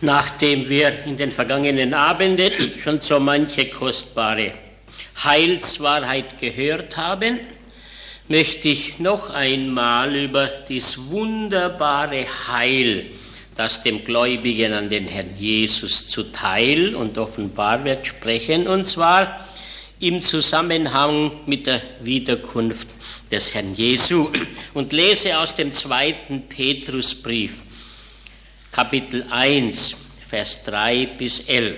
Nachdem wir in den vergangenen Abenden schon so manche kostbare Heilswahrheit gehört haben, möchte ich noch einmal über dieses wunderbare Heil, das dem Gläubigen an den Herrn Jesus zuteil und offenbar wird, sprechen, und zwar im Zusammenhang mit der Wiederkunft des Herrn Jesu, und lese aus dem 2. Petrusbrief, Kapitel 1, Vers 3 bis 11.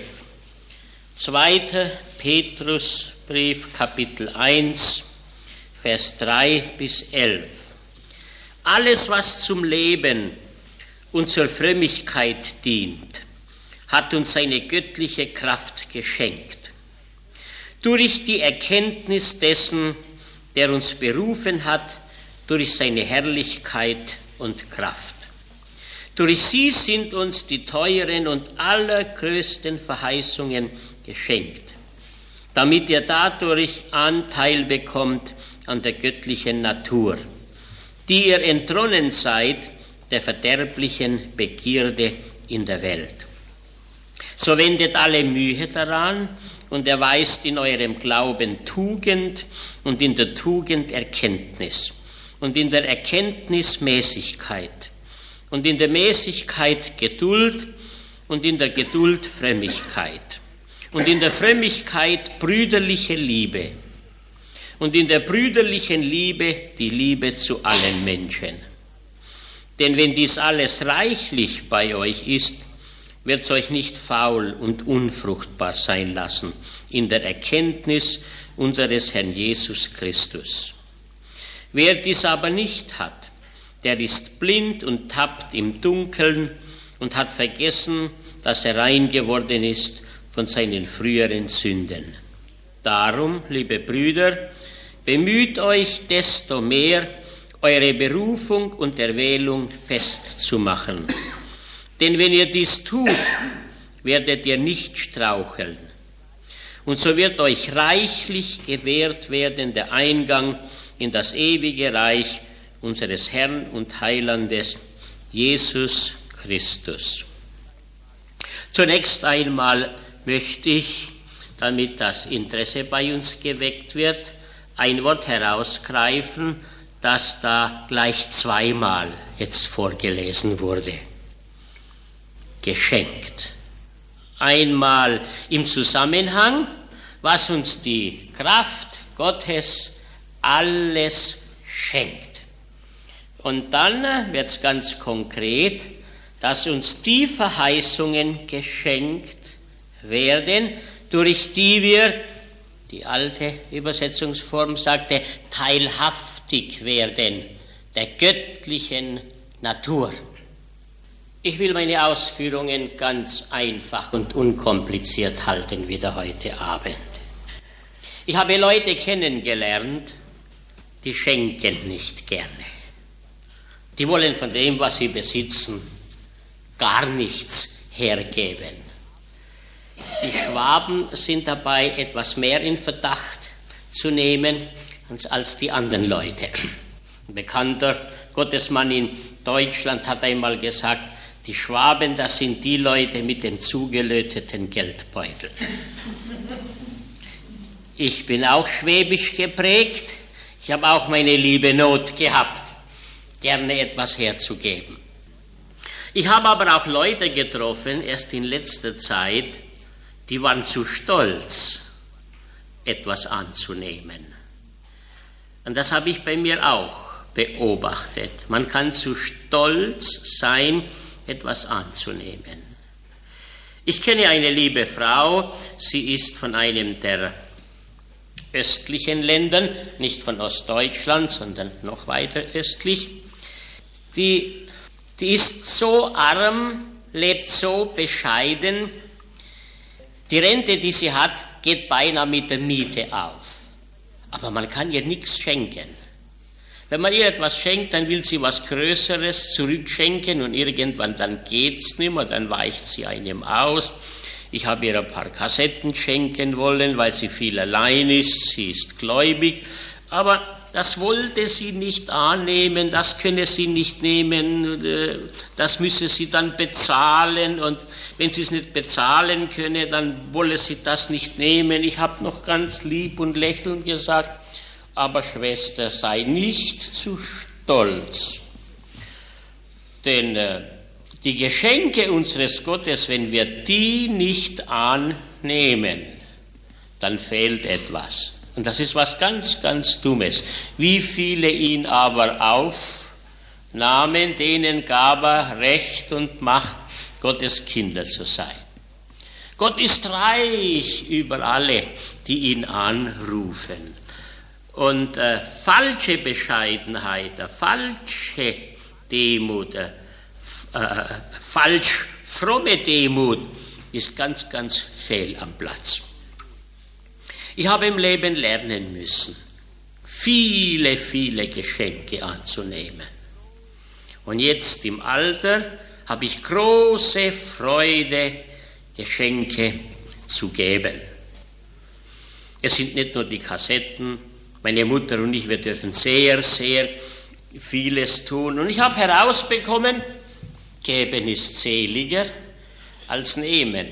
2. Petrusbrief, Kapitel 1, Vers 3 bis 11. Alles, was zum Leben und zur Frömmigkeit dient, hat uns seine göttliche Kraft geschenkt. Durch die Erkenntnis dessen, der uns berufen hat, durch seine Herrlichkeit und Kraft. Durch sie sind uns die teuren und allergrößten Verheißungen geschenkt, damit ihr dadurch Anteil bekommt an der göttlichen Natur, die ihr entronnen seid der verderblichen Begierde in der Welt. So wendet alle Mühe daran und erweist in eurem Glauben Tugend und in der Tugend Erkenntnis und in der Erkenntnis Mäßigkeit und in der Mäßigkeit Geduld und in der Geduld Frömmigkeit und in der Frömmigkeit brüderliche Liebe und in der brüderlichen Liebe die Liebe zu allen Menschen. Denn wenn dies alles reichlich bei euch ist, wird es euch nicht faul und unfruchtbar sein lassen in der Erkenntnis unseres Herrn Jesus Christus. Wer dies aber nicht hat, der ist blind und tappt im Dunkeln und hat vergessen, dass er rein geworden ist von seinen früheren Sünden. Darum, liebe Brüder, bemüht euch desto mehr, eure Berufung und Erwählung festzumachen. Denn wenn ihr dies tut, werdet ihr nicht straucheln. Und so wird euch reichlich gewährt werden der Eingang in das ewige Reich unseres Herrn und Heilandes, Jesus Christus. Zunächst einmal möchte ich, damit das Interesse bei uns geweckt wird, ein Wort herausgreifen, das da gleich zweimal jetzt vorgelesen wurde. Geschenkt. Einmal im Zusammenhang, was uns die Kraft Gottes alles schenkt. Und dann wird es ganz konkret, dass uns die Verheißungen geschenkt werden, durch die wir, die alte Übersetzungsform sagte, teilhaftig werden der göttlichen Natur. Ich will meine Ausführungen ganz einfach und unkompliziert halten, wieder heute Abend. Ich habe Leute kennengelernt, die schenken nicht gerne. Die wollen von dem, was sie besitzen, gar nichts hergeben. Die Schwaben sind dabei etwas mehr in Verdacht zu nehmen als die anderen Leute. Ein bekannter Gottesmann in Deutschland hat einmal gesagt, die Schwaben, das sind die Leute mit dem zugelöteten Geldbeutel. Ich bin auch schwäbisch geprägt. Ich habe auch meine liebe Not gehabt, gerne etwas herzugeben. Ich habe aber auch Leute getroffen, erst in letzter Zeit, die waren zu stolz, etwas anzunehmen. Und das habe ich bei mir auch beobachtet. Man kann zu stolz sein, etwas anzunehmen. Ich kenne eine liebe Frau, sie ist von einem der östlichen Ländern, nicht von Ostdeutschland, sondern noch weiter östlich. Die ist so arm, lebt so bescheiden, die Rente, die sie hat, geht beinahe mit der Miete auf. Aber man kann ihr nichts schenken. Wenn man ihr etwas schenkt, dann will sie was Größeres zurückschenken und irgendwann dann geht's nicht mehr, dann weicht sie einem aus. Ich habe ihr ein paar Kassetten schenken wollen, weil sie viel allein ist, sie ist gläubig, aber das wollte sie nicht annehmen, das könne sie nicht nehmen, das müsse sie dann bezahlen und wenn sie es nicht bezahlen könne, dann wolle sie das nicht nehmen. Ich habe noch ganz lieb und lächelnd gesagt, aber Schwester, sei nicht zu stolz, denn die Geschenke unseres Gottes, wenn wir die nicht annehmen, dann fehlt etwas. Und das ist was ganz, ganz Dummes. Wie viele ihn aber aufnahmen, denen gab er Recht und Macht, Gottes Kinder zu sein. Gott ist reich über alle, die ihn anrufen. Und falsche Bescheidenheit, falsche Demut, falsch fromme Demut ist ganz, ganz fehl am Platz. Ich habe im Leben lernen müssen, viele, viele Geschenke anzunehmen. Und jetzt im Alter habe ich große Freude, Geschenke zu geben. Es sind nicht nur die Kassetten, meine Mutter und ich, wir dürfen sehr, sehr vieles tun. Und ich habe herausbekommen, geben ist seliger als nehmen.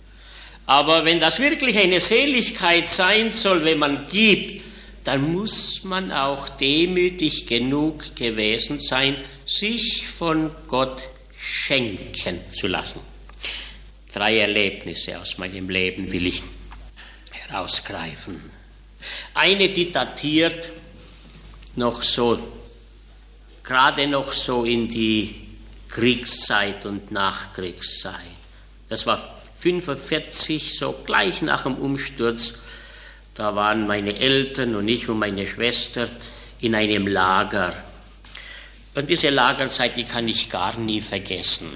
Aber wenn das wirklich eine Seligkeit sein soll, wenn man gibt, dann muss man auch demütig genug gewesen sein, sich von Gott schenken zu lassen. 3 Erlebnisse aus meinem Leben will ich herausgreifen. Eine, die datiert noch so, gerade noch so in die Kriegszeit und Nachkriegszeit. Das war 1945, so gleich nach dem Umsturz, da waren meine Eltern und ich und meine Schwester in einem Lager. Und diese Lagerzeit, die kann ich gar nie vergessen.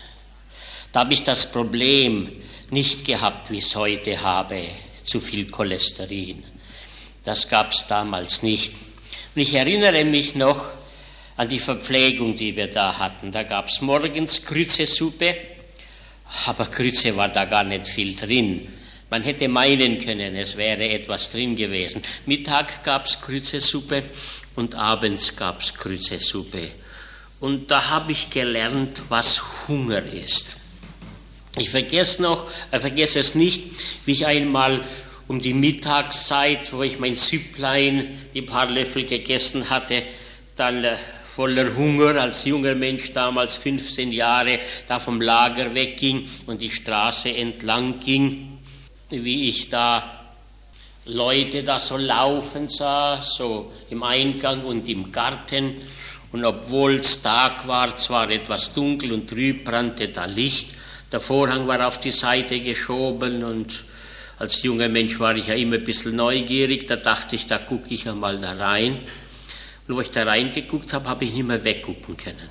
Da habe ich das Problem nicht gehabt, wie ich es heute habe, zu viel Cholesterin. Das gab es damals nicht. Und ich erinnere mich noch an die Verpflegung, die wir da hatten. Da gab es morgens Grützesuppe, aber Grütze war da gar nicht viel drin. Man hätte meinen können, es wäre etwas drin gewesen. Mittag gab es Grützesuppe und abends gab es Grützesuppe. Und da habe ich gelernt, was Hunger ist. Ich vergesse es nicht, wie ich einmal um die Mittagszeit, wo ich mein Süpplein, die paar Löffel gegessen hatte, dann voller Hunger, als junger Mensch damals 15 Jahre, da vom Lager wegging und die Straße entlang ging, wie ich da Leute da so laufen sah, so im Eingang und im Garten. Und obwohl es Tag war, zwar etwas dunkel und trüb, brannte da Licht. Der Vorhang war auf die Seite geschoben und als junger Mensch war ich ja immer ein bisschen neugierig. Da dachte ich, da gucke ich einmal da rein. Und wo ich da reingeguckt habe, habe ich nicht mehr weggucken können.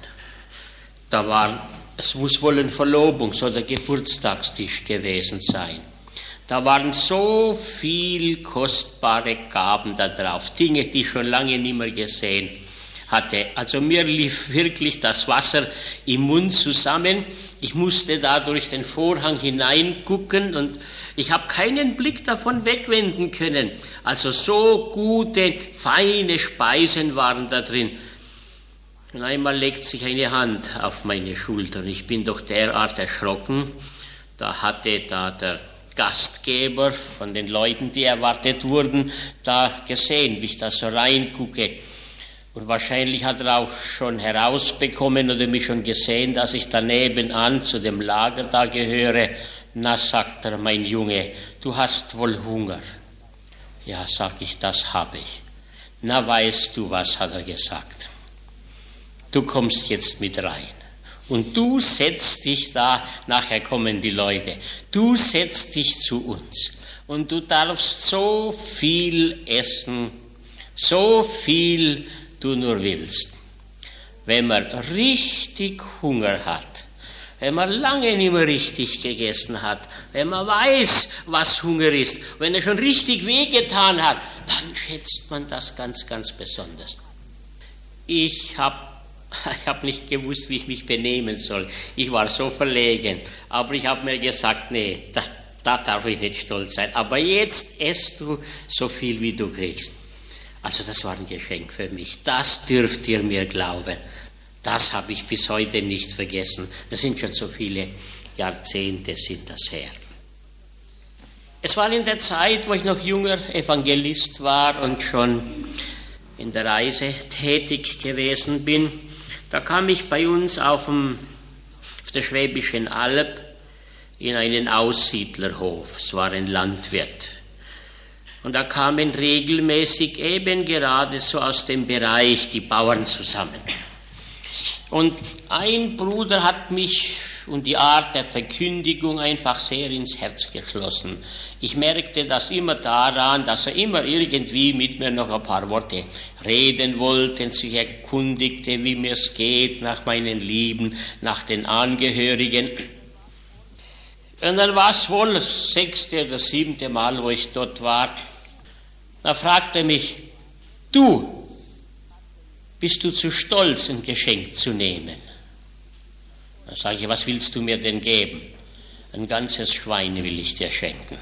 Es muss wohl ein Verlobungs- oder Geburtstagstisch gewesen sein. Da waren so viel kostbare Gaben da drauf, Dinge, die ich schon lange nicht mehr gesehen hatte. Also mir lief wirklich das Wasser im Mund zusammen. Ich musste da durch den Vorhang hineingucken und ich habe keinen Blick davon wegwenden können. Also so gute, feine Speisen waren da drin. Und einmal legt sich eine Hand auf meine Schulter und ich bin doch derart erschrocken. Da hatte der Gastgeber von den Leuten, die erwartet wurden, da gesehen, wie ich da so reingucke. Und wahrscheinlich hat er auch schon herausbekommen oder mich schon gesehen, dass ich da nebenan zu dem Lager da gehöre. Na, sagt er, mein Junge, du hast wohl Hunger. Ja, sag ich, das habe ich. Na, weißt du was, hat er gesagt. Du kommst jetzt mit rein. Und du setzt dich da, nachher kommen die Leute, du setzt dich zu uns. Und du darfst so viel essen, so viel du nur willst. Wenn man richtig Hunger hat, wenn man lange nicht mehr richtig gegessen hat, wenn man weiß, was Hunger ist, wenn er schon richtig wehgetan hat, dann schätzt man das ganz, ganz besonders. Ich habe nicht gewusst, wie ich mich benehmen soll. Ich war so verlegen, aber ich habe mir gesagt, nee, da darf ich nicht stolz sein. Aber jetzt esst du so viel, wie du kriegst. Also das war ein Geschenk für mich. Das dürft ihr mir glauben. Das habe ich bis heute nicht vergessen. Das sind schon so viele Jahrzehnte sind das her. Es war in der Zeit, wo ich noch junger Evangelist war und schon in der Reise tätig gewesen bin. Da kam ich bei uns auf der Schwäbischen Alb in einen Aussiedlerhof. Es war ein Landwirt. Und da kamen regelmäßig eben gerade so aus dem Bereich die Bauern zusammen. Und ein Bruder hat mich und die Art der Verkündigung einfach sehr ins Herz geschlossen. Ich merkte das immer daran, dass er immer irgendwie mit mir noch ein paar Worte reden wollte und sich erkundigte, wie mir es geht, nach meinen Lieben, nach den Angehörigen. Und dann war es wohl das 6. oder 7. Mal, wo ich dort war. Da fragte er mich, du, bist du zu stolz, ein Geschenk zu nehmen? Da sage ich, was willst du mir denn geben? Ein ganzes Schwein will ich dir schenken.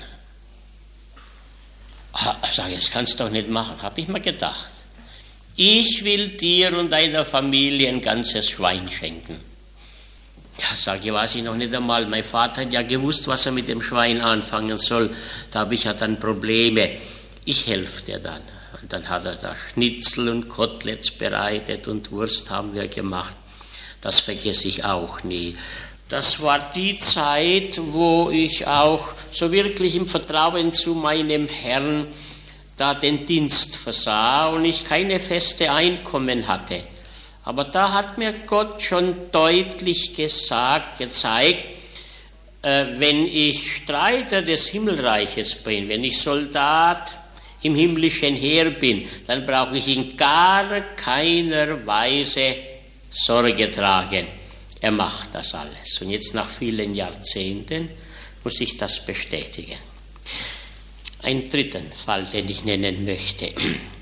Sage ich, das kannst du doch nicht machen, habe ich mir gedacht. Ich will dir und deiner Familie ein ganzes Schwein schenken. Ja, sage ich, weiß ich noch nicht einmal. Mein Vater hat ja gewusst, was er mit dem Schwein anfangen soll. Da habe ich ja dann Probleme. Ich helfe dir dann. Und dann hat er da Schnitzel und Koteletts bereitet und Wurst haben wir gemacht. Das vergesse ich auch nie. Das war die Zeit, wo ich auch so wirklich im Vertrauen zu meinem Herrn da den Dienst versah und ich keine feste Einkommen hatte. Aber da hat mir Gott schon deutlich gezeigt, wenn ich Streiter des Himmelreiches bin, wenn ich Soldat im himmlischen Heer bin, dann brauche ich in gar keiner Weise Sorge tragen. Er macht das alles. Und jetzt nach vielen Jahrzehnten muss ich das bestätigen. Einen dritten Fall, den ich nennen möchte.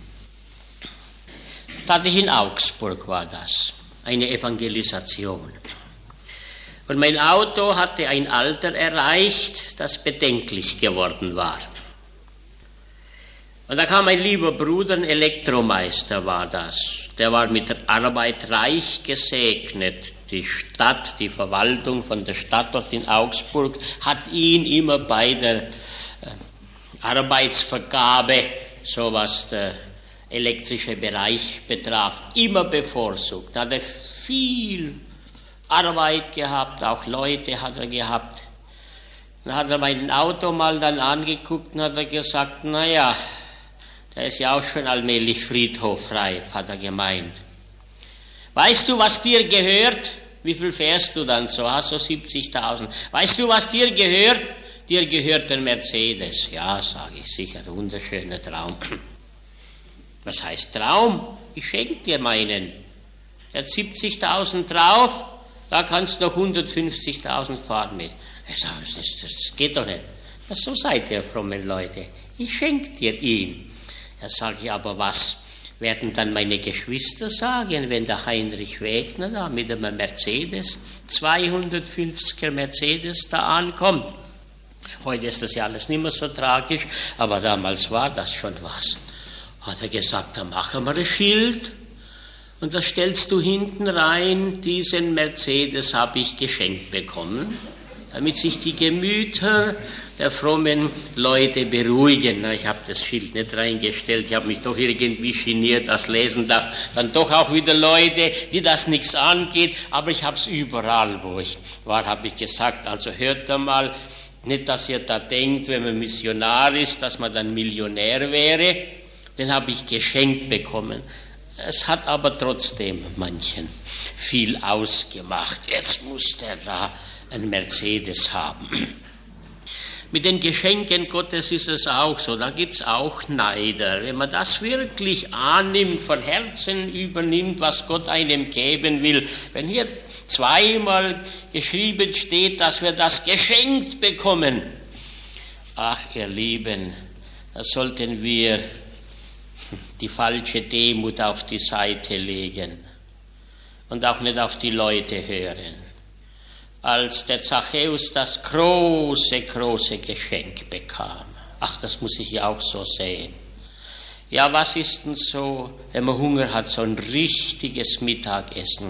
In Augsburg war das, eine Evangelisation. Und mein Auto hatte ein Alter erreicht, das bedenklich geworden war. Und da kam ein lieber Bruder, ein Elektromeister war das. Der war mit der Arbeit reich gesegnet. Die Stadt, die Verwaltung von der Stadt dort in Augsburg hat ihn immer bei der Arbeitsvergabe, so was der elektrische Bereich betraf, immer bevorzugt. Da hat er viel Arbeit gehabt, auch Leute hat er gehabt. Dann hat er mein Auto mal dann angeguckt und hat er gesagt, naja, der ist ja auch schon allmählich friedhoffrei, hat er gemeint. Weißt du, was dir gehört? Wie viel fährst du dann so? So 70.000. Weißt du, was dir gehört? Dir gehört der Mercedes. Ja, sage ich, sicher, wunderschöner Traum. Was heißt Traum? Ich schenke dir meinen. Er hat 70.000 drauf, da kannst du noch 150.000 fahren mit. Ich sage, das geht doch nicht. So seid ihr, fromme Leute. Ich schenke dir ihn. Er sagt, ja, aber was werden dann meine Geschwister sagen, wenn der Heinrich Wegner da mit einem Mercedes, 250er Mercedes da ankommt? Heute ist das ja alles nicht mehr so tragisch, aber damals war das schon was. Hat er gesagt, dann machen wir ein Schild und das stellst du hinten rein, diesen Mercedes habe ich geschenkt bekommen, damit sich die Gemüter der frommen Leute beruhigen. Ich habe das Schild nicht reingestellt, ich habe mich doch irgendwie geniert, das lesen darf. Dann doch auch wieder Leute, die das nichts angeht, aber ich habe es überall, wo ich war, habe ich gesagt, also hört einmal, nicht, dass ihr da denkt, wenn man Missionar ist, dass man dann Millionär wäre, den habe ich geschenkt bekommen. Es hat aber trotzdem manchen viel ausgemacht. Jetzt muss der da ein Mercedes haben. Mit den Geschenken Gottes ist es auch so, da gibt es auch Neider. Wenn man das wirklich annimmt, von Herzen übernimmt, was Gott einem geben will, wenn hier zweimal geschrieben steht, dass wir das geschenkt bekommen, ach ihr Lieben, da sollten wir die falsche Demut auf die Seite legen und auch nicht auf die Leute hören. Als der Zachäus das große Geschenk bekam. Ach, das muss ich ja auch so sehen. Ja, was ist denn so, wenn man Hunger hat, so ein richtiges Mittagessen?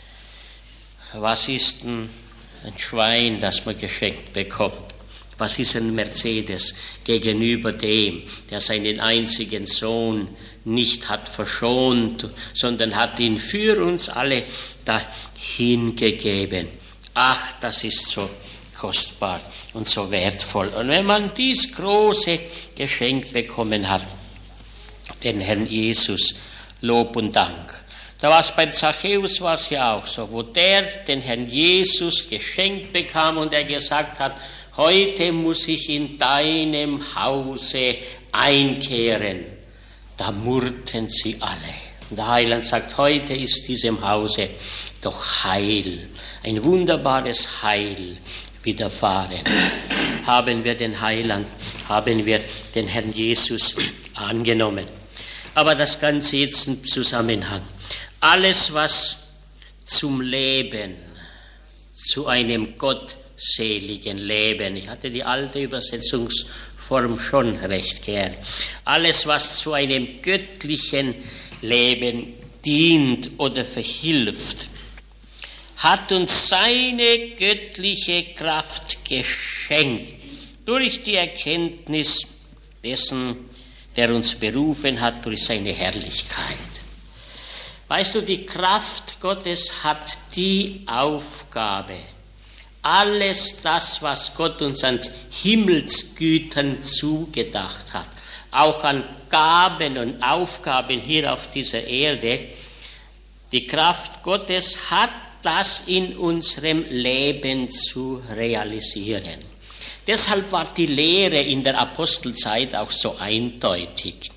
Was ist denn ein Schwein, das man geschenkt bekommt? Was ist ein Mercedes gegenüber dem, der seinen einzigen Sohn nicht hat verschont, sondern hat ihn für uns alle dahingegeben? Ach, das ist so kostbar und so wertvoll. Und wenn man dies große Geschenk bekommen hat, den Herrn Jesus, Lob und Dank. Da war es beim Zachäus war es ja auch so, wo der den Herrn Jesus geschenkt bekam und er gesagt hat, heute muss ich in deinem Hause einkehren. Da murrten sie alle. Und der Heiland sagt, heute ist diesem Hause doch Heil, ein wunderbares Heil widerfahren. Haben wir den Heiland, haben wir den Herrn Jesus angenommen. Aber das Ganze jetzt im Zusammenhang. Alles, was zum Leben, zu einem gottseligen Leben, ich hatte die alte Übersetzungsform schon recht gern, alles, was zu einem göttlichen Leben dient oder verhilft, hat uns seine göttliche Kraft geschenkt, durch die Erkenntnis dessen, der uns berufen hat, durch seine Herrlichkeit. Weißt du, die Kraft Gottes hat die Aufgabe, alles das, was Gott uns an Himmelsgütern zugedacht hat, auch an Gaben und Aufgaben hier auf dieser Erde, die Kraft Gottes hat das in unserem Leben zu realisieren. Deshalb war die Lehre in der Apostelzeit auch so eindeutig.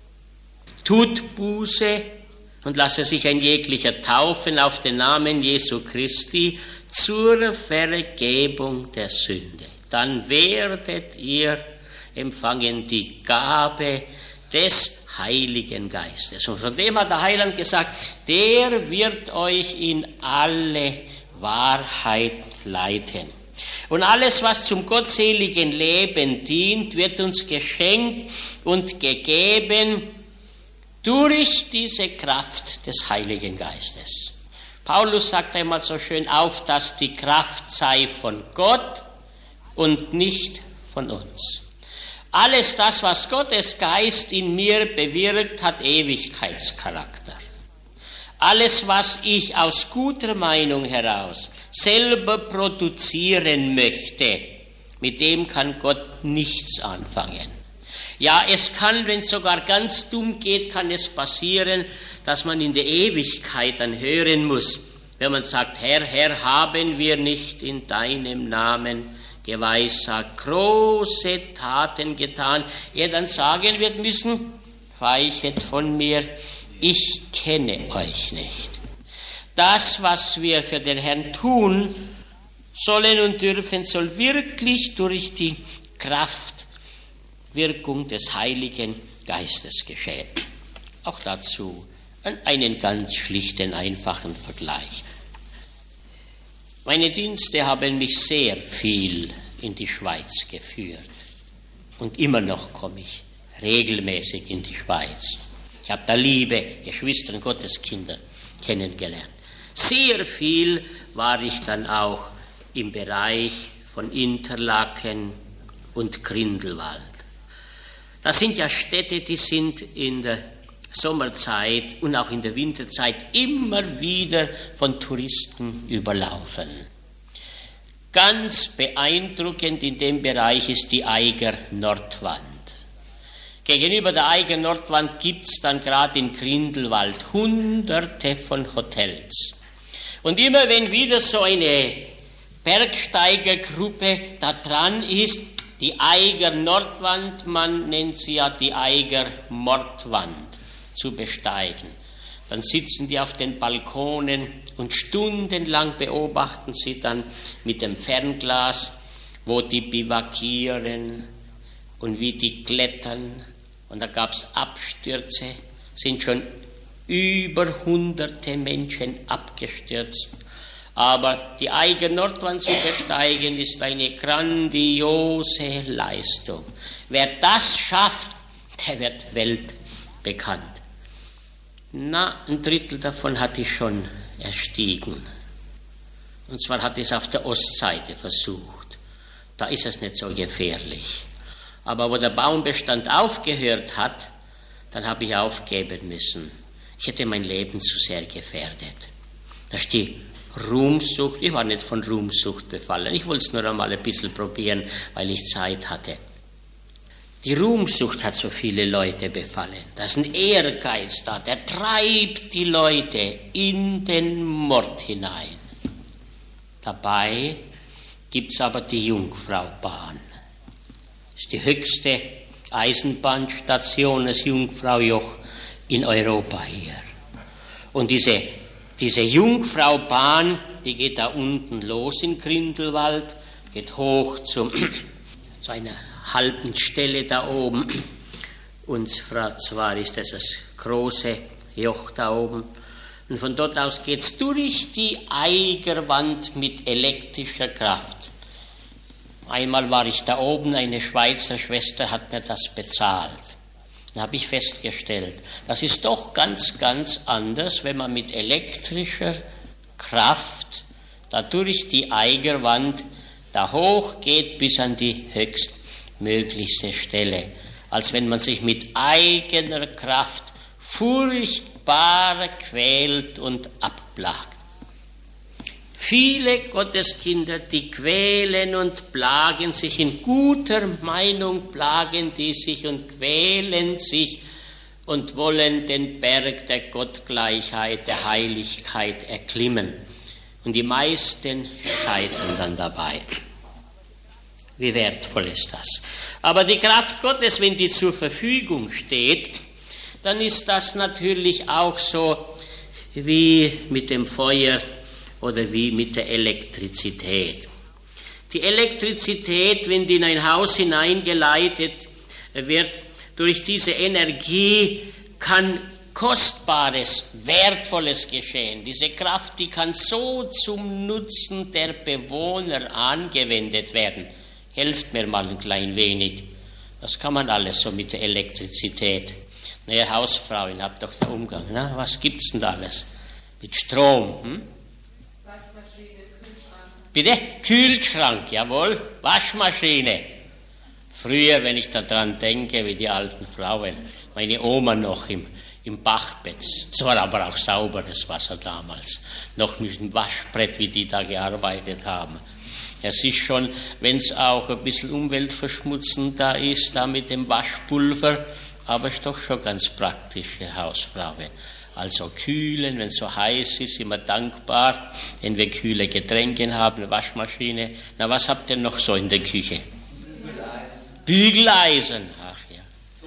Tut Buße und lasse sich ein jeglicher taufen auf den Namen Jesu Christi zur Vergebung der Sünde. Dann werdet ihr empfangen die Gabe des Heiligen Geistes. Und von dem hat der Heiland gesagt, der wird euch in alle Wahrheit leiten. Und alles, was zum gottseligen Leben dient, wird uns geschenkt und gegeben durch diese Kraft des Heiligen Geistes. Paulus sagt einmal so schön, auf dass die Kraft sei von Gott und nicht von uns. Alles das, was Gottes Geist in mir bewirkt, hat Ewigkeitscharakter. Alles, was ich aus guter Meinung heraus selber produzieren möchte, mit dem kann Gott nichts anfangen. Ja, es kann, wenn es sogar ganz dumm geht, kann es passieren, dass man in der Ewigkeit dann hören muss, wenn man sagt, Herr, Herr, haben wir nicht in deinem Namen geweissagt, große Taten getan. Er dann sagen wird müssen, weichet von mir, ich kenne euch nicht. Das, was wir für den Herrn tun sollen und dürfen, soll wirklich durch die Kraftwirkung des Heiligen Geistes geschehen. Auch dazu einen ganz schlichten, einfachen Vergleich. Meine Dienste haben mich sehr viel in die Schweiz geführt. Und immer noch komme ich regelmäßig in die Schweiz. Ich habe da liebe Geschwister und Gotteskinder kennengelernt. Sehr viel war ich dann auch im Bereich von Interlaken und Grindelwald. Das sind ja Städte, die sind in der Sommerzeit und auch in der Winterzeit immer wieder von Touristen überlaufen. Ganz beeindruckend in dem Bereich ist die Eiger Nordwand. Gegenüber der Eiger Nordwand gibt es dann gerade in Grindelwald Hunderte von Hotels. Und immer wenn wieder so eine Bergsteigergruppe da dran ist, die Eiger Nordwand, man nennt sie ja die Eiger Mordwand, zu besteigen, dann sitzen die auf den Balkonen und stundenlang beobachten sie dann mit dem Fernglas, wo die bivakieren und wie die klettern. Und da gab es Abstürze, sind schon über hunderte Menschen abgestürzt. Aber die Eiger Nordwand zu besteigen, ist eine grandiose Leistung. Wer das schafft, der wird bekannt. Ein Drittel davon hatte ich schon erstiegen. Und zwar hatte ich es auf der Ostseite versucht. Da ist es nicht so gefährlich. Aber wo der Baumbestand aufgehört hat, dann habe ich aufgeben müssen. Ich hätte mein Leben zu sehr gefährdet. Da ist die Ruhmsucht, ich war nicht von Ruhmsucht befallen, ich wollte es nur einmal ein bisschen probieren, weil ich Zeit hatte. Die Ruhmsucht hat so viele Leute befallen. Da ist ein Ehrgeiz da, der treibt die Leute in den Mord hinein. Dabei gibt es aber die Jungfraubahn. Das ist die höchste Eisenbahnstation, das Jungfraujoch in Europa hier. Und diese Jungfraubahn, die geht da unten los in Grindelwald, geht hoch zu einer halben Stelle da oben. Und zwar ist das große Joch da oben. Und von dort aus geht es durch die Eigerwand mit elektrischer Kraft. Einmal war ich da oben, eine Schweizer Schwester hat mir das bezahlt. Da habe ich festgestellt, das ist doch ganz, ganz anders, wenn man mit elektrischer Kraft da durch die Eigerwand da hoch geht bis an die höchstmöglichste Stelle, als wenn man sich mit eigener Kraft furchtbar quält und abplagt. Viele Gotteskinder, die quälen und plagen sich, in guter Meinung plagen die sich und quälen sich und wollen den Berg der Gottgleichheit, der Heiligkeit erklimmen. Und die meisten scheitern dann dabei. Wie wertvoll ist das? Aber die Kraft Gottes, wenn die zur Verfügung steht, dann ist das natürlich auch so wie mit dem Feuer oder wie mit der Elektrizität. Die Elektrizität, wenn die in ein Haus hineingeleitet wird, durch diese Energie kann Kostbares, Wertvolles geschehen. Diese Kraft, die kann so zum Nutzen der Bewohner angewendet werden. Helft mir mal ein klein wenig. Das kann man alles so mit der Elektrizität. Na, ihr Hausfrauen, habt doch den Umgang. Na? Was gibt's denn da alles? Mit Strom, Waschmaschine, Kühlschrank. Bitte? Kühlschrank, jawohl. Waschmaschine. Früher, wenn ich daran denke, wie die alten Frauen, meine Oma noch im Bachbett. Es war aber auch sauberes Wasser damals. Noch mit dem Waschbrett, wie die da gearbeitet haben. Es ist schon, wenn es auch ein bisschen umweltverschmutzend da ist, da mit dem Waschpulver, aber es ist doch schon ganz praktisch für Hausfrauen. Also kühlen, wenn es so heiß ist, immer dankbar, wenn wir kühle Getränke haben, eine Waschmaschine. Na, was habt ihr noch so in der Küche? Bügeleisen. Ach ja.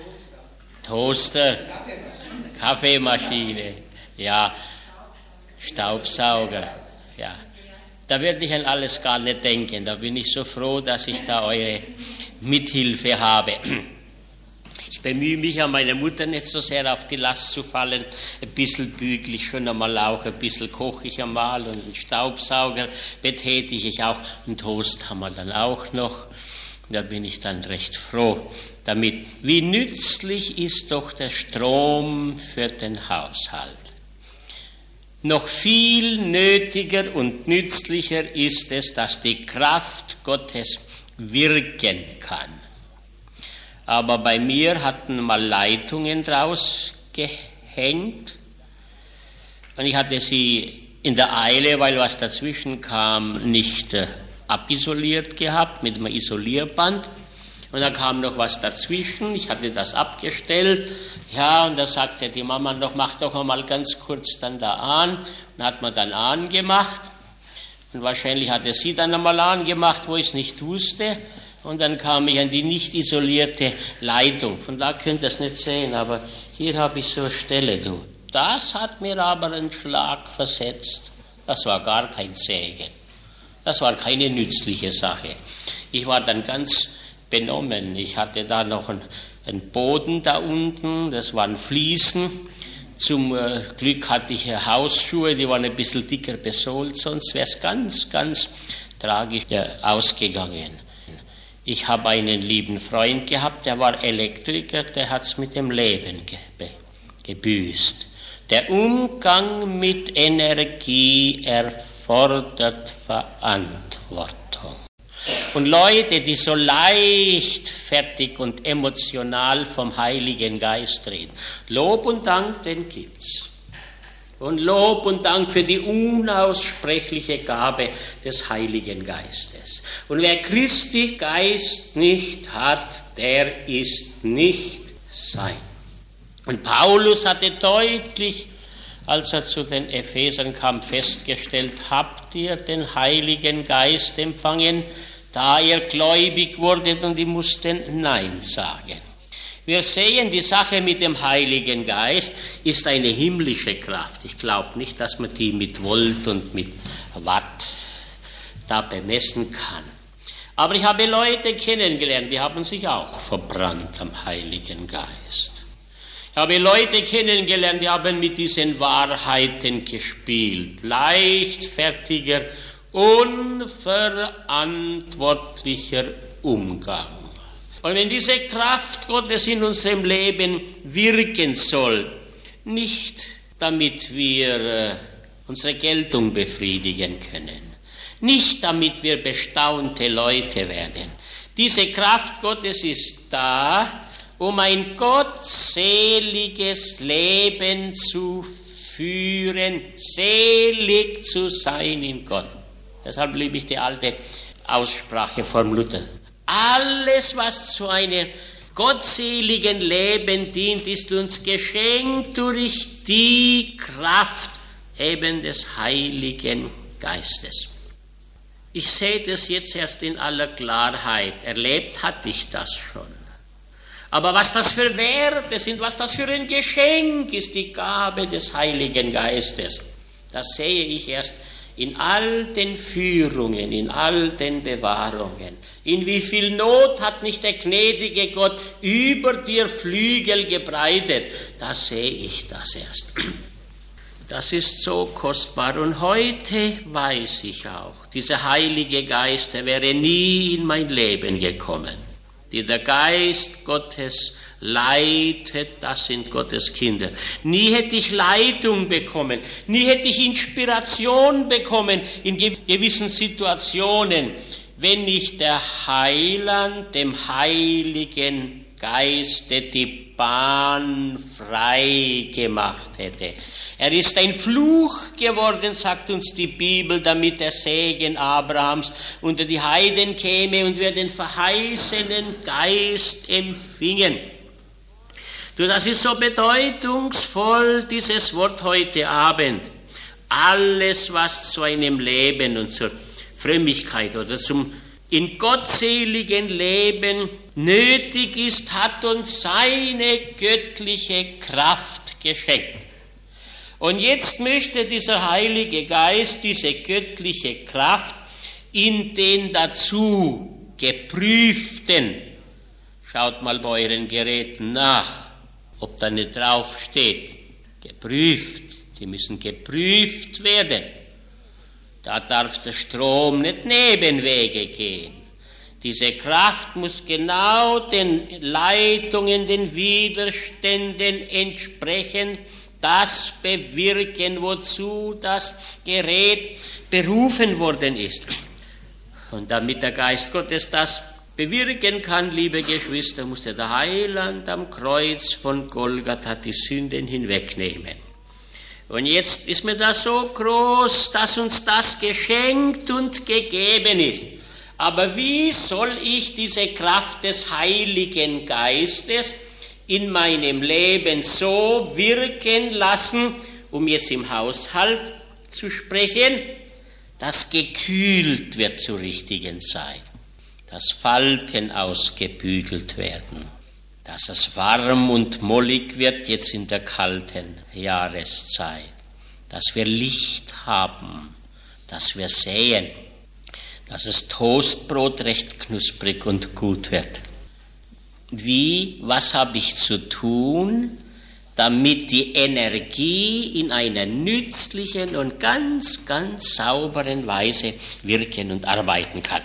Toaster. Kaffeemaschine. Ja. Staubsauger. Ja. Da würde ich an alles gar nicht denken. Da bin ich so froh, dass ich da eure Mithilfe habe. Ich bemühe mich, an meiner Mutter nicht so sehr auf die Last zu fallen. Ein bisschen bügel ich schon einmal auch, ein bisschen koche ich einmal und einen Staubsauger betätige ich auch. Einen Toast haben wir dann auch noch. Da bin ich dann recht froh damit. Wie nützlich ist doch der Strom für den Haushalt? Noch viel nötiger und nützlicher ist es, dass die Kraft Gottes wirken kann. Aber bei mir hatten mal Leitungen draus gehängt und ich hatte sie in der Eile, weil was dazwischen kam, nicht abisoliert gehabt mit einem Isolierband. Und da kam noch was dazwischen, ich hatte das abgestellt, ja, und da sagte die Mama noch, mach doch einmal ganz kurz dann da an. Und hat man dann angemacht und wahrscheinlich hatte sie dann einmal angemacht, wo ich es nicht wusste. Und dann kam ich an die nicht isolierte Leitung. Von da könnt ihr es nicht sehen, aber hier habe ich so eine Stelle, du. Das hat mir aber einen Schlag versetzt. Das war gar kein Segen. Das war keine nützliche Sache. Ich war dann ganz benommen. Ich hatte da noch einen Boden da unten, das waren Fliesen. Zum Glück hatte ich Hausschuhe, die waren ein bisschen dicker besohlt, sonst wäre es ganz, ganz tragisch ausgegangen. Ich habe einen lieben Freund gehabt, der war Elektriker, der hat es mit dem Leben gebüßt. Der Umgang mit Energie erfordert Verantwortung. Und Leute, die so leichtfertig und emotional vom Heiligen Geist reden, Lob und Dank, den gibt's. Und Lob und Dank für die unaussprechliche Gabe des Heiligen Geistes. Und wer Christi Geist nicht hat, der ist nicht sein. Und Paulus hatte deutlich, als er zu den Ephesern kam, festgestellt, habt ihr den Heiligen Geist empfangen, da ihr gläubig wurdet, und die mussten Nein sagen. Wir sehen, die Sache mit dem Heiligen Geist ist eine himmlische Kraft. Ich glaube nicht, dass man die mit Volt und mit Watt da bemessen kann. Aber ich habe Leute kennengelernt, die haben sich auch verbrannt am Heiligen Geist. Ich habe Leute kennengelernt, die haben mit diesen Wahrheiten gespielt. Leichtfertiger, unverantwortlicher Umgang. Und wenn diese Kraft Gottes in unserem Leben wirken soll, nicht damit wir unsere Geltung befriedigen können, nicht damit wir bestaunte Leute werden. Diese Kraft Gottes ist da, um ein gottseliges Leben zu führen, selig zu sein in Gott. Deshalb liebe ich die alte Aussprache von Luther. Alles, was zu einem gottseligen Leben dient, ist uns geschenkt durch die Kraft eben des Heiligen Geistes. Ich sehe das jetzt erst in aller Klarheit. Erlebt hatte ich das schon. Aber was das für Werte sind, was das für ein Geschenk ist, die Gabe des Heiligen Geistes, das sehe ich erst in all den Führungen, in all den Bewahrungen. In wie viel Not hat nicht der gnädige Gott über dir Flügel gebreitet? Da sehe ich das erst. Das ist so kostbar. Und heute weiß ich auch, dieser Heilige Geist, der wäre nie in mein Leben gekommen. Der Geist Gottes leitet, das sind Gottes Kinder. Nie hätte ich Leitung bekommen, nie hätte ich Inspiration bekommen in gewissen Situationen, wenn nicht der Heiland dem Heiligen Geiste die Bahn frei gemacht hätte. Er ist ein Fluch geworden, sagt uns die Bibel, damit der Segen Abrahams unter die Heiden käme und wir den verheißenen Geist empfingen. Das ist so bedeutungsvoll, dieses Wort heute Abend. Alles, was zu einem Leben und zur Frömmigkeit oder zum in gottseligen Leben nötig ist, hat uns seine göttliche Kraft geschenkt. Und jetzt möchte dieser Heilige Geist diese göttliche Kraft in den dazu geprüften, schaut mal bei euren Geräten nach, ob da nicht drauf steht, geprüft, die müssen geprüft werden. Da darf der Strom nicht Nebenwege gehen. Diese Kraft muss genau den Leitungen, den Widerständen entsprechend das bewirken, wozu das Gerät berufen worden ist. Und damit der Geist Gottes das bewirken kann, liebe Geschwister, musste der Heiland am Kreuz von Golgatha die Sünden hinwegnehmen. Und jetzt ist mir das so groß, dass uns das geschenkt und gegeben ist. Aber wie soll ich diese Kraft des Heiligen Geistes in meinem Leben so wirken lassen, um jetzt im Haushalt zu sprechen, dass gekühlt wird zur richtigen Zeit, dass Falten ausgebügelt werden, dass es warm und mollig wird jetzt in der kalten Jahreszeit, dass wir Licht haben, dass wir sehen, dass das Toastbrot recht knusprig und gut wird. Was habe ich zu tun, damit die Energie in einer nützlichen und ganz, ganz sauberen Weise wirken und arbeiten kann?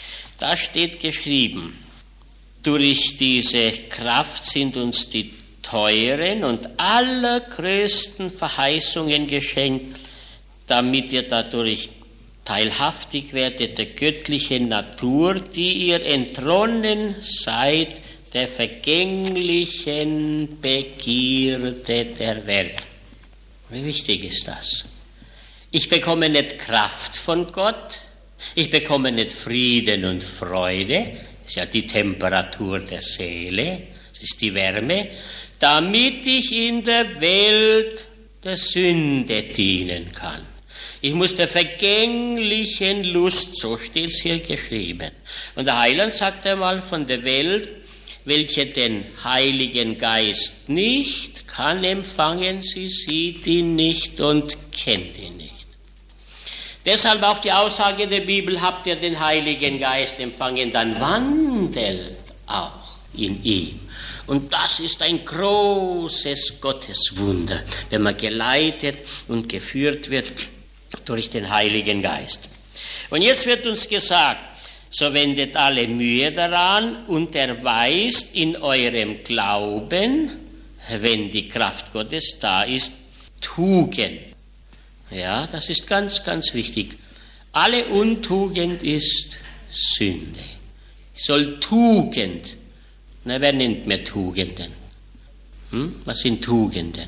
Da steht geschrieben, durch diese Kraft sind uns die teuren und allergrößten Verheißungen geschenkt, damit ihr dadurch teilhaftig werdet der göttlichen Natur, die ihr entronnen seid der vergänglichen Begierde der Welt. Wie wichtig ist das? Ich bekomme nicht Kraft von Gott, ich bekomme nicht Frieden und Freude, das ist ja die Temperatur der Seele, das ist die Wärme, damit ich in der Welt der Sünde dienen kann. Ich muss der vergänglichen Lust, so steht es hier geschrieben. Und der Heiland sagt einmal von der Welt, welche den Heiligen Geist nicht kann empfangen, sie sieht ihn nicht und kennt ihn nicht. Deshalb auch die Aussage der Bibel, habt ihr den Heiligen Geist empfangen, dann wandelt auch in ihm. Und das ist ein großes Gotteswunder, wenn man geleitet und geführt wird durch den Heiligen Geist. Und jetzt wird uns gesagt, so wendet alle Mühe daran und erweist in eurem Glauben, wenn die Kraft Gottes da ist, Tugend. Ja, das ist ganz, ganz wichtig. Alle Untugend ist Sünde. Ich soll Tugend. Na, wer nennt mir Tugenden? Was sind Tugenden?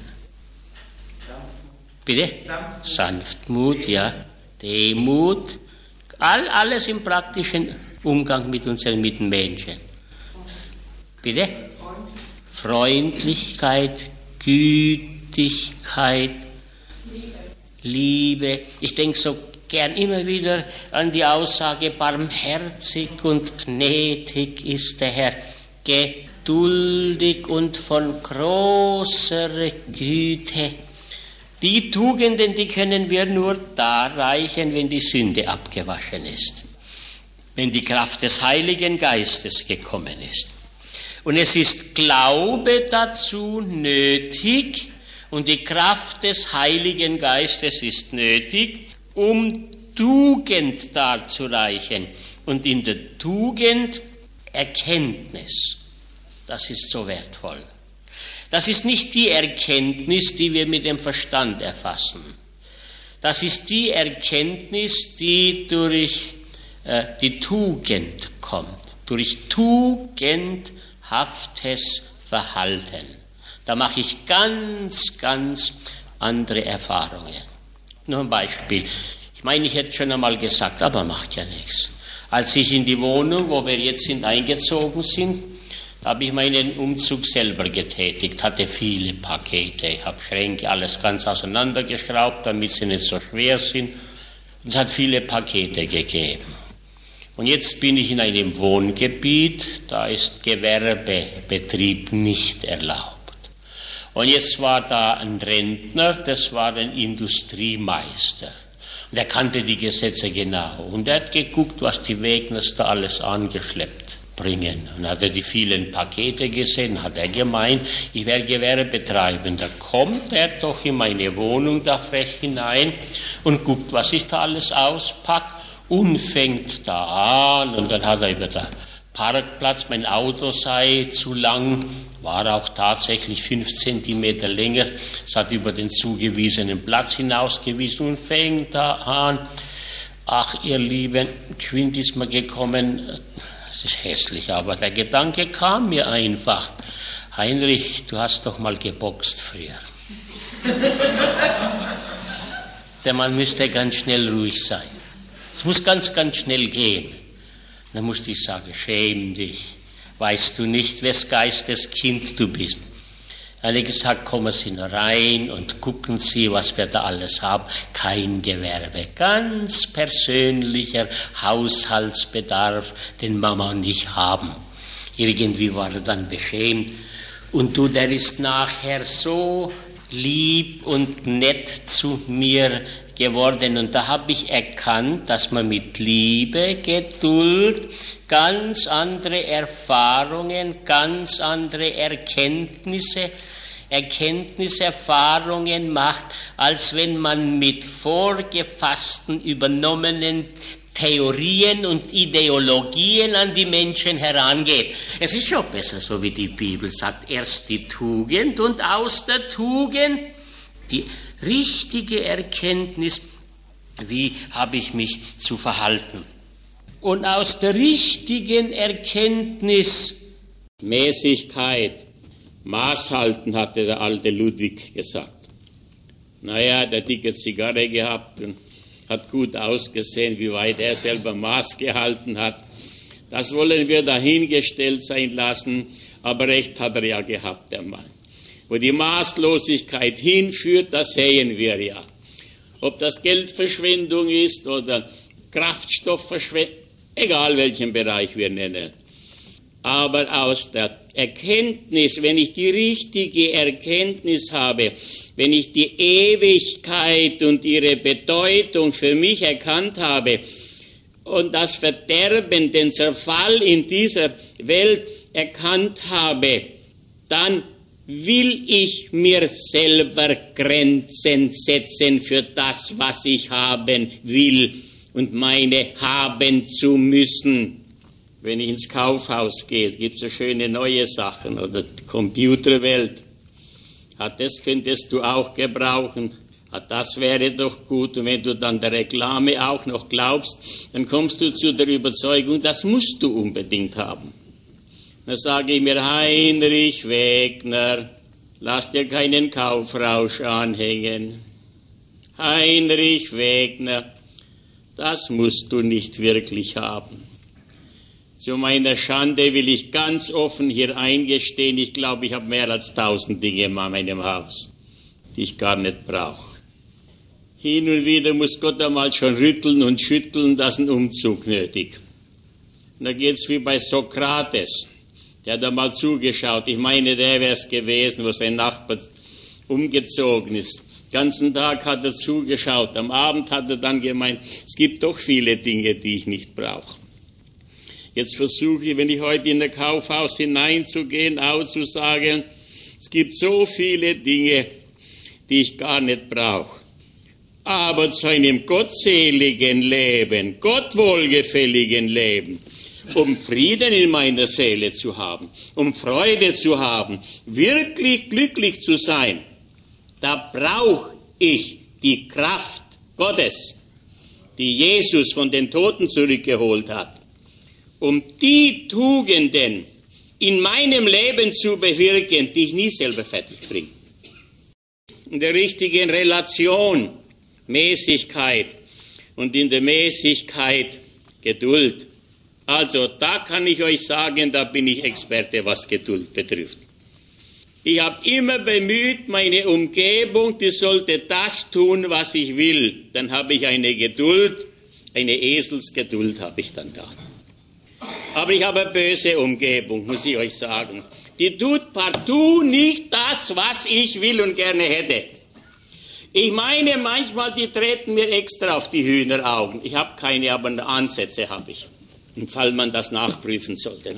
Bitte? Sanftmut, ja. Demut. Alles im praktischen Umgang mit unseren Mitmenschen. Bitte? Freundlichkeit, Gütigkeit, Liebe. Ich denke so gern immer wieder an die Aussage, barmherzig und gnädig ist der Herr, geduldig und von großer Güte. Die Tugenden, die können wir nur da erreichen, wenn die Sünde abgewaschen ist, wenn die Kraft des Heiligen Geistes gekommen ist. Und es ist Glaube dazu nötig, und die Kraft des Heiligen Geistes ist nötig, um Tugend darzureichen. Und in der Tugend Erkenntnis. Das ist so wertvoll. Das ist nicht die Erkenntnis, die wir mit dem Verstand erfassen. Das ist die Erkenntnis, die durch die Tugend kommt, durch tugendhaftes Verhalten. Da mache ich ganz, ganz andere Erfahrungen. Nur ein Beispiel. Ich meine, ich hätte schon einmal gesagt, aber macht ja nichts. Als ich in die Wohnung, wo wir jetzt sind, eingezogen sind, habe ich meinen Umzug selber getätigt, hatte viele Pakete. Ich habe Schränke, alles ganz auseinandergeschraubt, damit sie nicht so schwer sind. Und es hat viele Pakete gegeben. Und jetzt bin ich in einem Wohngebiet, da ist Gewerbebetrieb nicht erlaubt. Und jetzt war da ein Rentner, das war ein Industriemeister. Und er kannte die Gesetze genau. Und er hat geguckt, was die Wegners da alles angeschleppt bringen. Und hat er die vielen Pakete gesehen, hat er gemeint, ich wäre Gewerbetreibender. Kommt er doch in meine Wohnung da frech hinein und guckt, was ich da alles auspacke und fängt da an. Und dann hat er über den Parkplatz, mein Auto sei zu lang, war auch tatsächlich 5 Zentimeter länger. Es hat über den zugewiesenen Platz hinausgewiesen und fängt da an. Ach, ihr Lieben, geschwind ist mir gekommen, es ist hässlich, aber der Gedanke kam mir einfach. Heinrich, du hast doch mal geboxt früher. Der Mann müsste ganz schnell ruhig sein. Es muss ganz, ganz schnell gehen. Dann musste ich sagen, schäm dich. Weißt du nicht, wes Geistes Kind du bist? Er hat gesagt, kommen Sie nur rein und gucken Sie, was wir da alles haben. Kein Gewerbe, ganz persönlicher Haushaltsbedarf, den Mama nicht haben. Irgendwie war er dann beschämt. Und du, der ist nachher so lieb und nett zu mir geworden. Und da habe ich erkannt, dass man mit Liebe, Geduld ganz andere Erfahrungen, ganz andere Erfahrungen macht, als wenn man mit vorgefassten, übernommenen Theorien und Ideologien an die Menschen herangeht. Es ist schon besser, so wie die Bibel sagt, erst die Tugend und aus der Tugend die richtige Erkenntnis, wie habe ich mich zu verhalten. Und aus der richtigen Erkenntnis Mäßigkeit, Maß halten, hatte der alte Ludwig gesagt. Naja, der dicke Zigarre gehabt und hat gut ausgesehen, wie weit er selber Maß gehalten hat. Das wollen wir dahingestellt sein lassen, aber recht hat er ja gehabt, der Mann. Wo die Maßlosigkeit hinführt, das sehen wir ja. Ob das Geldverschwendung ist oder Kraftstoffverschwendung, egal welchen Bereich wir nennen. Aber aus der Erkenntnis, wenn ich die richtige Erkenntnis habe, wenn ich die Ewigkeit und ihre Bedeutung für mich erkannt habe und das Verderben, den Zerfall in dieser Welt erkannt habe, dann will ich mir selber Grenzen setzen für das, was ich haben will und meine haben zu müssen. Wenn ich ins Kaufhaus gehe, gibt es so schöne neue Sachen oder die Computerwelt. Das könntest du auch gebrauchen. Das wäre doch gut. Und wenn du dann der Reklame auch noch glaubst, dann kommst du zu der Überzeugung, das musst du unbedingt haben. Dann sage ich mir, Heinrich Wegner, lass dir keinen Kaufrausch anhängen. Heinrich Wegner, das musst du nicht wirklich haben. Zu meiner Schande will ich ganz offen hier eingestehen, ich glaube, ich habe mehr als 1000 Dinge in meinem Haus, die ich gar nicht brauche. Hin und wieder muss Gott einmal schon rütteln und schütteln, da ist ein Umzug nötig. Und da geht es wie bei Sokrates, der hat einmal zugeschaut, ich meine, der wäre es gewesen, wo sein Nachbar umgezogen ist. Den ganzen Tag hat er zugeschaut, am Abend hat er dann gemeint, es gibt doch viele Dinge, die ich nicht brauche. Jetzt versuche ich, wenn ich heute in das Kaufhaus hineinzugehen, auszusagen, es gibt so viele Dinge, die ich gar nicht brauche. Aber zu einem gottseligen Leben, Gott wohlgefälligen Leben, um Frieden in meiner Seele zu haben, um Freude zu haben, wirklich glücklich zu sein, da brauche ich die Kraft Gottes, die Jesus von den Toten zurückgeholt hat. Um die Tugenden in meinem Leben zu bewirken, die ich nie selber fertig bringe. In der richtigen Relation, Mäßigkeit und in der Mäßigkeit Geduld. Also da kann ich euch sagen, da bin ich Experte, was Geduld betrifft. Ich habe immer bemüht, meine Umgebung, die sollte das tun, was ich will. Dann habe ich eine Geduld, eine Eselsgeduld habe ich dann da. Aber ich habe eine böse Umgebung, muss ich euch sagen. Die tut partout nicht das, was ich will und gerne hätte. Ich meine, manchmal, die treten mir extra auf die Hühneraugen. Ich habe keine, aber Ansätze habe ich. Im Fall man das nachprüfen sollte.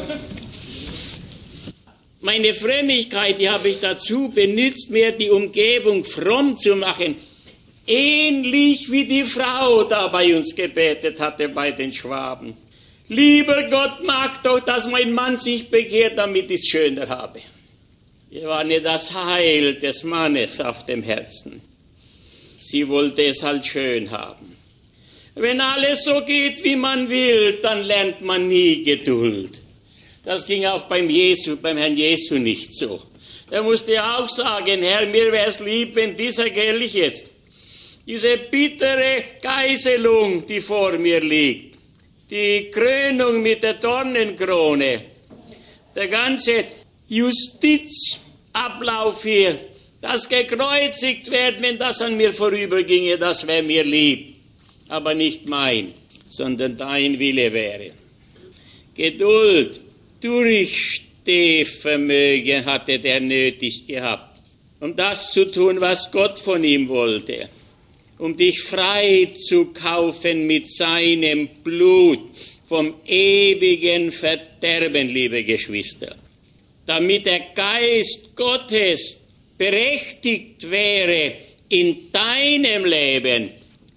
Meine Frömmigkeit, die habe ich dazu benutzt, mir die Umgebung fromm zu machen. Ähnlich wie die Frau da bei uns gebetet hatte bei den Schwaben. Lieber Gott, mach doch, dass mein Mann sich bekehrt, damit ich es schöner habe. Ihr war nicht das Heil des Mannes auf dem Herzen. Sie wollte es halt schön haben. Wenn alles so geht, wie man will, dann lernt man nie Geduld. Das ging auch beim Herrn Jesu nicht so. Er musste auch sagen, Herr, mir wäre es lieb, wenn dieser Kelch jetzt, diese bittere Geißelung, die vor mir liegt, die Krönung mit der Dornenkrone, der ganze Justizablauf hier, das gekreuzigt werden, wenn das an mir vorüberginge, das wäre mir lieb. Aber nicht mein, sondern dein Wille wäre. Geduld, Durchstehvermögen hatte der nötig gehabt, um das zu tun, was Gott von ihm wollte. Um dich frei zu kaufen mit seinem Blut vom ewigen Verderben, liebe Geschwister. Damit der Geist Gottes berechtigt wäre, in deinem Leben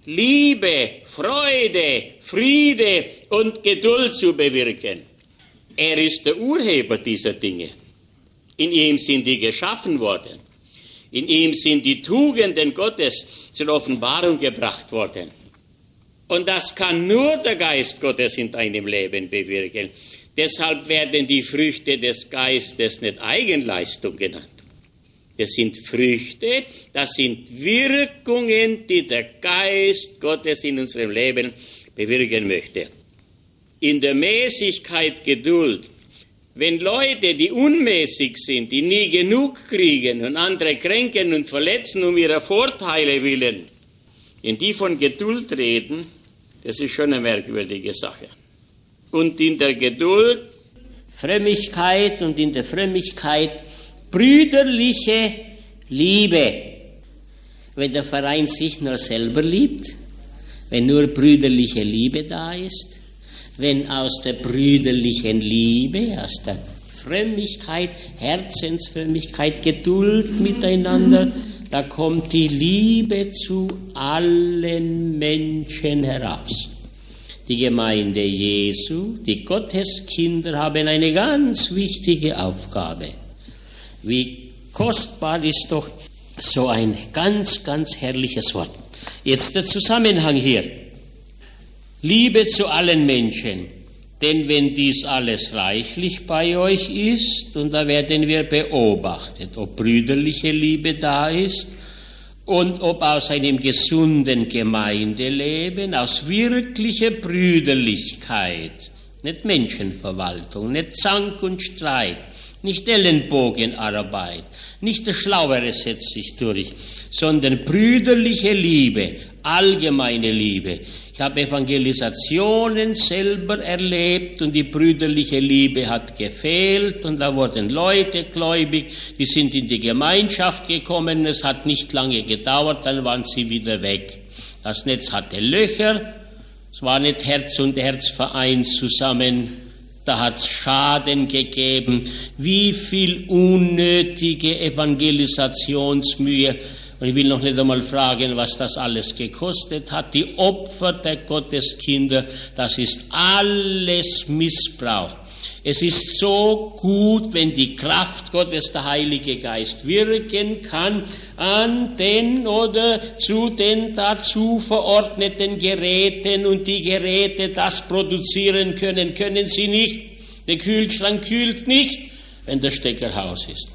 Liebe, Freude, Friede und Geduld zu bewirken. Er ist der Urheber dieser Dinge. In ihm sind die geschaffen worden. In ihm sind die Tugenden Gottes zur Offenbarung gebracht worden. Und das kann nur der Geist Gottes in deinem Leben bewirken. Deshalb werden die Früchte des Geistes nicht Eigenleistung genannt. Das sind Früchte, das sind Wirkungen, die der Geist Gottes in unserem Leben bewirken möchte. In der Mäßigkeit Geduld. Wenn Leute, die unmäßig sind, die nie genug kriegen und andere kränken und verletzen um ihrer Vorteile willen, wenn die von Geduld reden, das ist schon eine merkwürdige Sache. Und in der Geduld Frömmigkeit und in der Frömmigkeit brüderliche Liebe. Wenn der Verein sich nur selber liebt, wenn nur brüderliche Liebe da ist, wenn aus der brüderlichen Liebe, aus der Frömmigkeit, Herzensfrömmigkeit, Geduld miteinander, da kommt die Liebe zu allen Menschen heraus. Die Gemeinde Jesu, die Gotteskinder haben eine ganz wichtige Aufgabe. Wie kostbar ist doch so ein ganz, ganz herrliches Wort. Jetzt der Zusammenhang hier. Liebe zu allen Menschen, denn wenn dies alles reichlich bei euch ist, und da werden wir beobachtet, ob brüderliche Liebe da ist und ob aus einem gesunden Gemeindeleben, aus wirklicher Brüderlichkeit, nicht Menschenverwaltung, nicht Zank und Streit, nicht Ellenbogenarbeit, nicht der Schlauere setzt sich durch, sondern brüderliche Liebe, allgemeine Liebe. Ich habe Evangelisationen selber erlebt und die brüderliche Liebe hat gefehlt und da wurden Leute gläubig, die sind in die Gemeinschaft gekommen, es hat nicht lange gedauert, dann waren sie wieder weg. Das Netz hatte Löcher, es war nicht Herz und Herz vereint zusammen, da hat es Schaden gegeben, wie viel unnötige Evangelisationsmühe. Und ich will noch nicht einmal fragen, was das alles gekostet hat. Die Opfer der Gotteskinder, das ist alles Missbrauch. Es ist so gut, wenn die Kraft Gottes, der Heilige Geist, wirken kann an den oder zu den dazu verordneten Geräten und die Geräte das produzieren können, können sie nicht. Der Kühlschrank kühlt nicht, wenn der Stecker aus ist.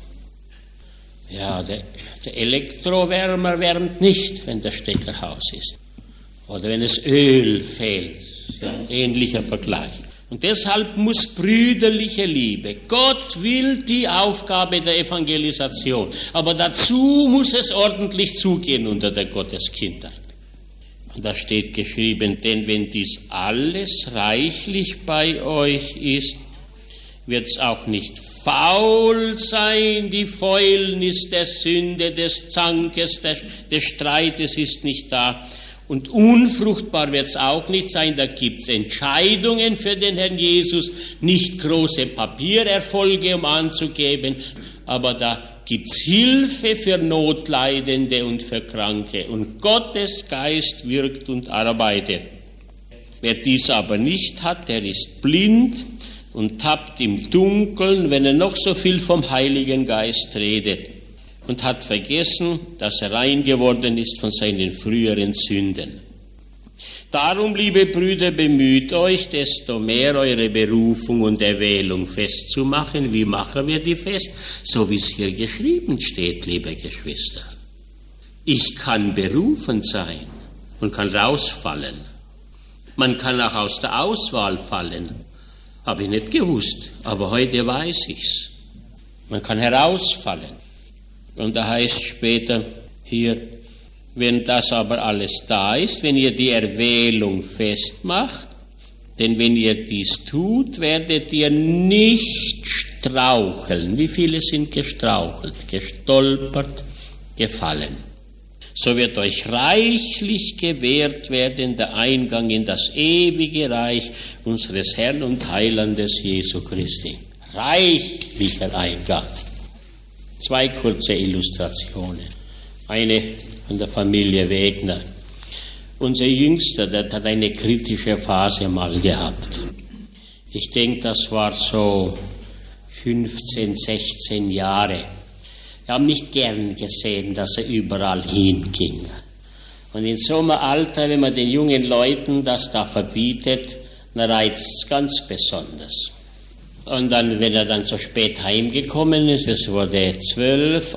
Ja, der Elektrowärmer wärmt nicht, wenn der Stecker aus ist. Oder wenn es Öl fehlt. Ja, ein ähnlicher Vergleich. Und deshalb muss brüderliche Liebe. Gott will die Aufgabe der Evangelisation. Aber dazu muss es ordentlich zugehen unter der Gotteskinder. Und da steht geschrieben, denn wenn dies alles reichlich bei euch ist, wird es auch nicht faul sein, die Fäulnis der Sünde, des Zankes, des Streites ist nicht da. Und unfruchtbar wird es auch nicht sein, da gibt es Entscheidungen für den Herrn Jesus, nicht große Papiererfolge, um anzugeben, aber da gibt es Hilfe für Notleidende und für Kranke. Und Gottes Geist wirkt und arbeitet. Wer dies aber nicht hat, der ist blind und tappt im Dunkeln, wenn er noch so viel vom Heiligen Geist redet und hat vergessen, dass er rein geworden ist von seinen früheren Sünden. Darum, liebe Brüder, bemüht euch, desto mehr eure Berufung und Erwählung festzumachen. Wie machen wir die fest? So wie es hier geschrieben steht, liebe Geschwister. Ich kann berufen sein und kann rausfallen. Man kann auch aus der Auswahl fallen. Habe ich nicht gewusst, aber heute weiß ich's. Man kann herausfallen. Und da heißt später hier, wenn das aber alles da ist, wenn ihr die Erwählung festmacht, denn wenn ihr dies tut, werdet ihr nicht straucheln. Wie viele sind gestrauchelt, gestolpert, gefallen? So wird euch reichlich gewährt werden der Eingang in das ewige Reich unseres Herrn und Heilandes Jesu Christi. Reichlicher Eingang. 2 kurze Illustrationen. Eine von der Familie Wegner. Unser Jüngster, der hat eine kritische Phase mal gehabt. Ich denke, das war so 15, 16 Jahre. Wir haben nicht gern gesehen, dass er überall hinging. Und in so einem Alter, wenn man den jungen Leuten das da verbietet, dann reizt es ganz besonders. Und dann, wenn er dann so spät heimgekommen ist, es wurde 12,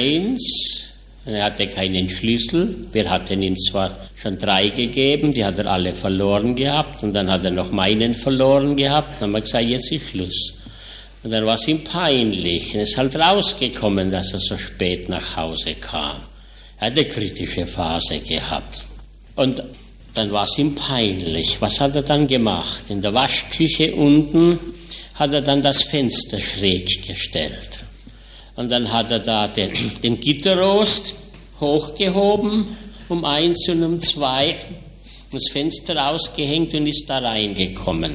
1, und er hatte keinen Schlüssel. Wir hatten ihm zwar schon 3 gegeben, die hat er alle verloren gehabt, und dann hat er noch meinen verloren gehabt. Dann haben wir gesagt, jetzt ist Schluss. Und dann war es ihm peinlich. Und es ist halt rausgekommen, dass er so spät nach Hause kam. Er hat eine kritische Phase gehabt. Und dann war es ihm peinlich. Was hat er dann gemacht? In der Waschküche unten hat er dann das Fenster schräg gestellt. Und dann hat er da den Gitterrost hochgehoben, um 1 und um 2, das Fenster ausgehängt und ist da reingekommen.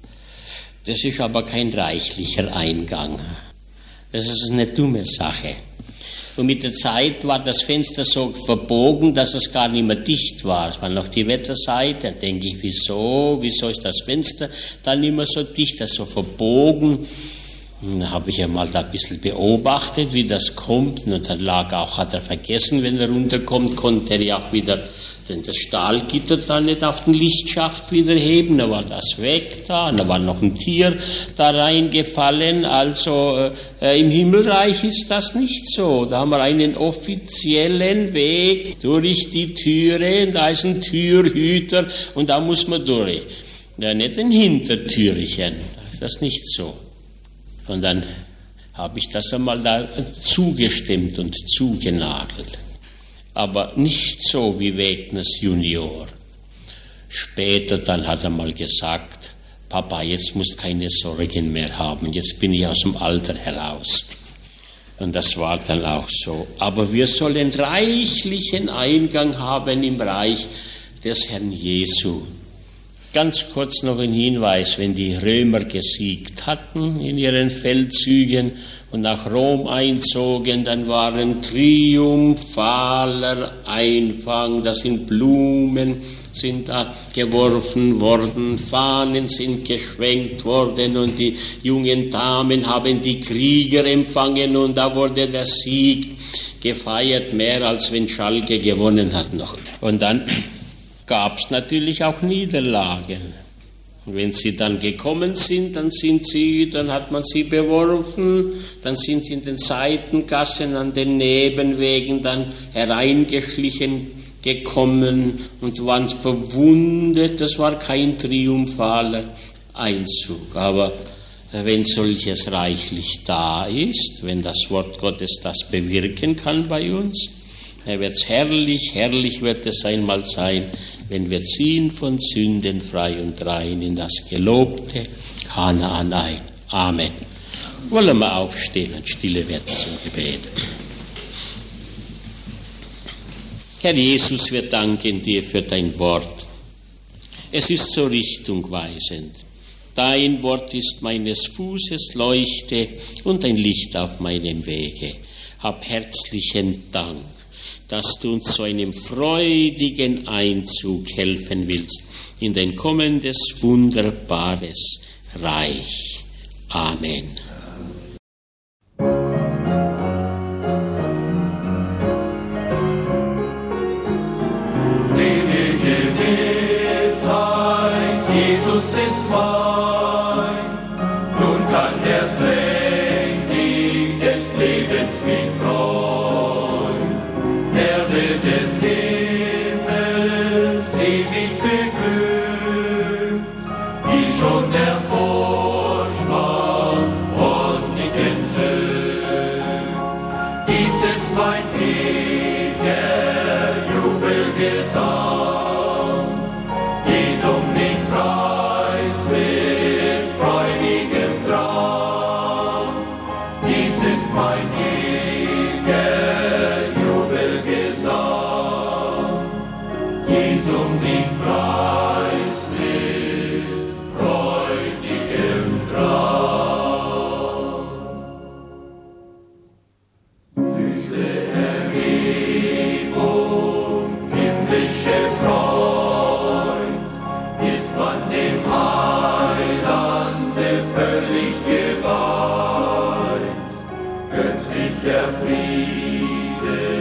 Das ist aber kein reichlicher Eingang. Das ist eine dumme Sache. Und mit der Zeit war das Fenster so verbogen, dass es gar nicht mehr dicht war. Es war noch die Wetterseite. Da denke ich, wieso ist das Fenster dann nicht mehr so dicht, das so verbogen? Und dann habe ich ja mal da ein bisschen beobachtet, wie das kommt. Und dann hat er vergessen, wenn er runterkommt, konnte er ja auch wieder das Stahlgitter da nicht auf den Lichtschaft wieder heben. Da war das weg da. Und da war noch ein Tier da reingefallen. Also im Himmelreich ist das nicht so. Da haben wir einen offiziellen Weg durch die Türe. Und da ist ein Türhüter und da muss man durch. Ja, nicht ein Hintertürchen. Da ist das nicht so. Und dann habe ich das einmal da zugestimmt und zugenagelt. Aber nicht so wie Wegners Junior. Später dann hat er mal gesagt, Papa, jetzt musst du keine Sorgen mehr haben, jetzt bin ich aus dem Alter heraus. Und das war dann auch so. Aber wir sollen reichlichen Eingang haben im Reich des Herrn Jesu. Ganz kurz noch ein Hinweis, wenn die Römer gesiegt hatten in ihren Feldzügen und nach Rom einzogen, dann war ein triumphaler Einfang, da sind Blumen, sind da geworfen worden, Fahnen sind geschwenkt worden und die jungen Damen haben die Krieger empfangen und da wurde der Sieg gefeiert, mehr als wenn Schalke gewonnen hat noch. Und dann gab es natürlich auch Niederlagen. Und wenn sie dann gekommen sind, dann hat man sie beworfen, dann sind sie in den Seitengassen, an den Nebenwegen dann hereingeschlichen gekommen und waren verwundet. Das war kein triumphaler Einzug. Aber wenn solches reichlich da ist, wenn das Wort Gottes das bewirken kann bei uns, dann wird es herrlich wird es einmal sein, wenn wir ziehen von Sünden frei und rein in das gelobte Kanaan ein. Amen. Wollen wir aufstehen und stille werden zum Gebet. Herr Jesus, wir danken dir für dein Wort. Es ist so richtungweisend. Dein Wort ist meines Fußes Leuchte und ein Licht auf meinem Wege. Hab herzlichen Dank, dass du uns zu einem freudigen Einzug helfen willst in dein kommendes, wunderbares Reich. Amen. Selige Gewissheit, Jesus ist mein, nun kann erst richtig des Lebens mich freuen. Des Himmels ewig beglückt, wie schon der Vorschlag der Friede